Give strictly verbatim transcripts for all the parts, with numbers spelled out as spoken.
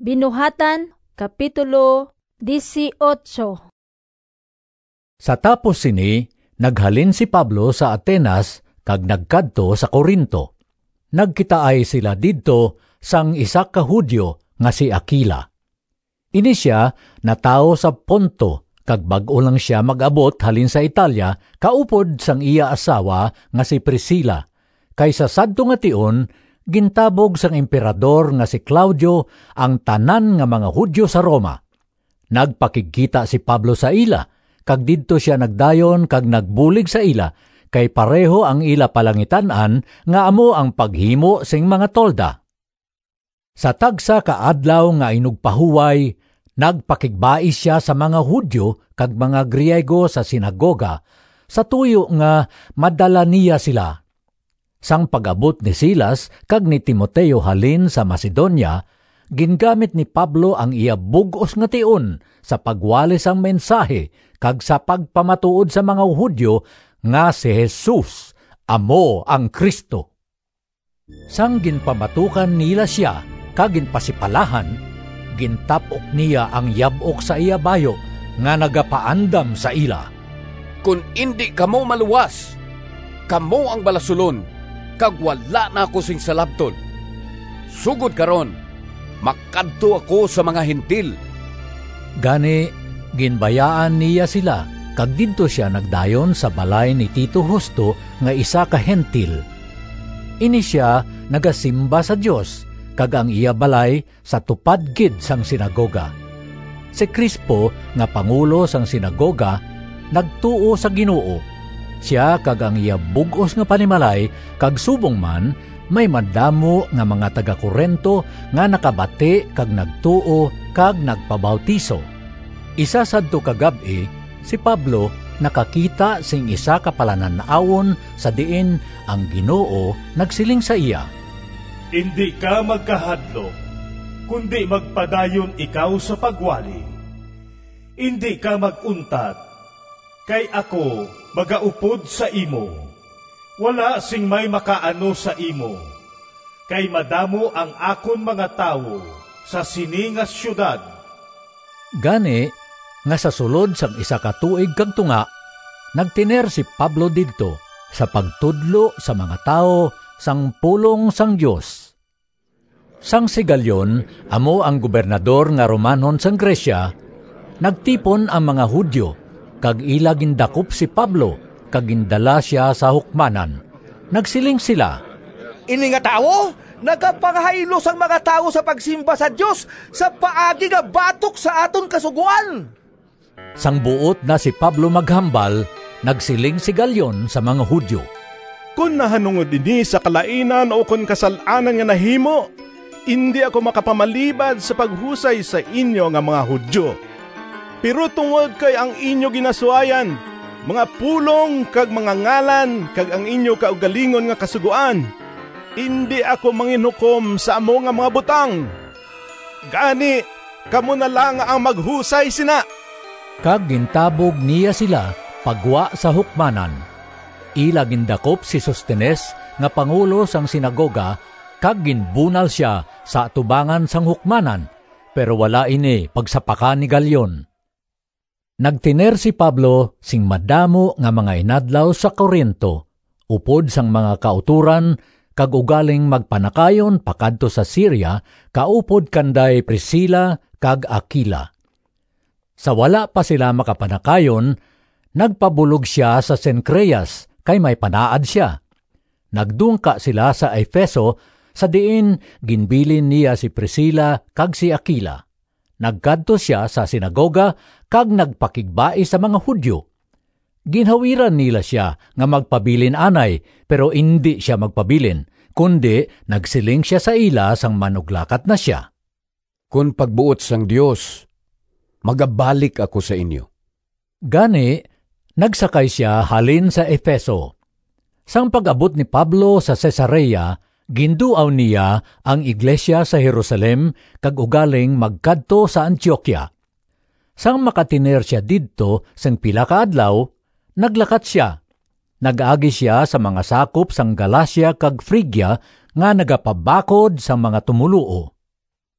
Binuhatan, Kapitulo eighteen. Sa tapos sini, naghalin si Pablo sa Atenas kag nagkadto sa Corinto. Nagkitaay sila didto sang isa ka Hudyo nga si Aquila. Ini siya na tao sa Ponto kag bag-o lang siya mag-abot halin sa Italia kaupod sang iya asawa nga si Priscilla. Kaysa sadto nga tion, gintabog sang emperador nga si Claudio ang tanan nga mga Hudyo sa Roma. Nagpakigkita si Pablo sa ila, kag didto siya nagdayon kag nagbulig sa ila, kay pareho ang ila palangitan-an nga amo ang paghimo sing mga tolda. Sa tagsa ka adlaw nga inugpahuway, nagpakigbais siya sa mga Hudyo kag mga Griego sa sinagoga, sa tuyo nga madala niya sila. Sang pag-abot ni Silas kag ni Timoteo halin sa Macedonia, gingamit ni Pablo ang iya bug-os nga tion sa pagwalis ang mensahe kag sa pagpamatuod sa mga Hudyo nga si Jesus amo ang Kristo. Sang ginpamatukan nila siya kag ginpasipalahan, gintapok niya ang yabok sa iya bayo nga nagapaandam sa ila. Kung indi kamo maluwas, kamo ang balasulon, kag wala na ako sing salabton. Sugod karon, makadto ako sa mga hentil. Gani, ginbayaan niya sila, kag didto siya nagdayon sa balay ni Tito Justo nga isa ka hentil. Ini siya nagasimba sa Dios, kag ang iya balay sa tupad gid sang sinagoga. Si Crispo nga pangulo sang sinagoga nagtuo sa Ginoo. Siya kag ang iya bug-os nga panimalay kag subong man may madamo nga mga taga-Korento nga nakabati kag nagtuo kag nagpabautiso. Isa sadto ka gab-i, si Pablo nakakita sing isa ka palananawon sa diin ang Ginoo nagsiling sa iya. Hindi ka magkahadlo, kundi magpadayon ikaw sa pagwali. Hindi ka maguntat, kay ako magaupod sa imo. Wala sing may makaano sa imo, kay madamo ang akon mga tawo sa sini nga syudad. Gani, nga sa sulod sang isa ka tuig kag tunga, nagtiner si Pablo didto sa pagtudlo sa mga tao sang pulong sang Dios. Sang si Galion, amo ang gobernador nga Romanon sang Gresya, nagtipon ang mga Hudyo, kag ila gindakop si Pablo, kag gindala siya sa hukmanan. Nagsiling sila, "Ini nga tao, nagapangahaylos ang mga tao sa pagsimba sa Dios sa paagi nga batok sa aton kasuguan." Sang buot na si Pablo maghambal, nagsiling si Galion sa mga Hudyo, "Kung nahanungod ini sa kalainan o kung kasalanan nga nahimo, hindi ako makapamalibad sa paghusay sa inyo nga mga Hudyo. Pero tungod kay ang inyo ginasuayan, mga pulong kag mga ngalan kag ang inyo kaugalingon nga kasuguan, hindi ako manginukom sa amo nga mga butang. Gani, kamo na lang ang maghusay sina." Kag gintabog niya sila pagwa sa hukmanan. Ila gindakop si Sostenes nga pangulo sang sinagoga, kag ginbunal siya sa atubangan sang hukmanan, pero wala ini pagsapakan ni Galion. Nagtiner si Pablo sing madamo nga mga inadlaw sa Corinto, upod sang mga kauturan, kag ugaling magpanakayon pakadto sa Syria, kaupod kanday Priscilla kag Aquila. Sa wala pa sila makapanakayon, nagpabulog siya sa Cencreas, kay may panaad siya. Nagdungka sila sa Efeso, sa diin ginbilin niya si Priscilla kag si Aquila. Nagkadto siya sa sinagoga kag nagpakigbai sa mga Hudyo. Ginhawiran nila siya nga magpabilin anay, pero hindi siya magpabilin, kundi nagsiling siya sa ila sang manuglakat na siya. Kung pagbuot sang Dios, magabalik ako sa inyo. Gani, nagsakay siya halin sa Efeso. Sang pag-abot ni Pablo sa Cesarea, ginduaw niya ang iglesia sa Jerusalem kag ugaling magkadto sa Antioquia. Sang makatiner siya didto sang pila ka adlaw, naglakat siya. Nag-agi siya sa mga sakop sang Galacia kag Phrygia nga nagapabakod sa mga tumuluo.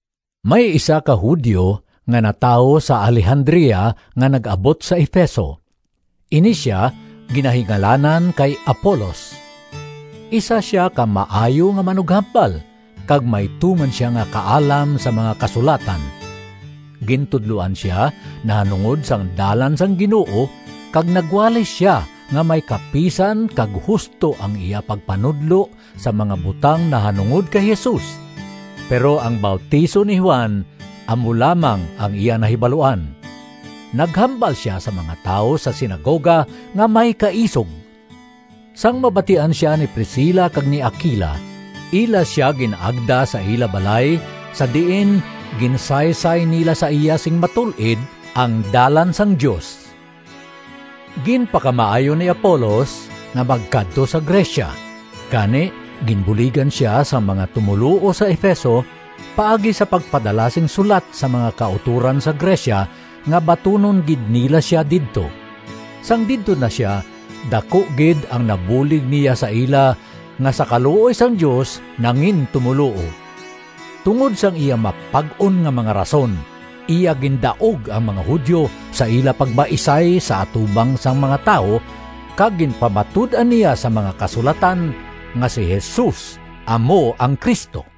May isa ka Hudyo nga natawo sa Alejandria nga nag-abot sa Efeso. Ini siya ginahingalanan kay Apolos. Isa siya ka maayo nga manughambal, kag may tuman siya nga kaalam sa mga kasulatan. Gintudluan siya na hanungod sang dalan sang Ginoo, kag nagwali siya nga may kapisan kag husto ang iya pagpanudlo sa mga butang na hanungod kay Jesus. Pero ang bautiso ni Juan, amo lamang ang iya nahibaluan. Naghambal siya sa mga tao sa sinagoga nga may kaisog. Sang mabatian siya ni Priscilla kag ni Aquila, ila siya ginaagda sa ila balay, sa diin ginsaysay nila sa iya sing matulid ang dalan sang Dios. Ginpakamaayo ni Apolos na magkadto sa Gresya. Kani ginbuligan siya sa mga tumuluo sa Efeso paagi sa pagpadala sing sulat sa mga kauturan sa Gresya nga batunon gid nila siya didto. Sang didto na siya, dako gid ang nabulig niya sa ila nga sa kaluoy sang Dios nangin tumuluo. Tungod sang iya mapag-on nga mga rason, iya gindaog ang mga Hudyo sa ila pagbaisay sa atubang sang mga tao, kag ginpamatud-an niya sa mga kasulatan nga si Jesus amo ang Kristo.